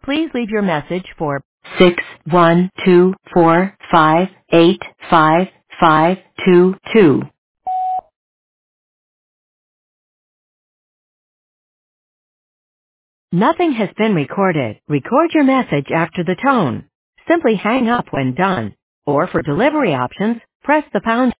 Please leave your message for 61245855522. Nothing has been recorded. Record your message after the tone. Simply hang up when done. Or for delivery options, press the pound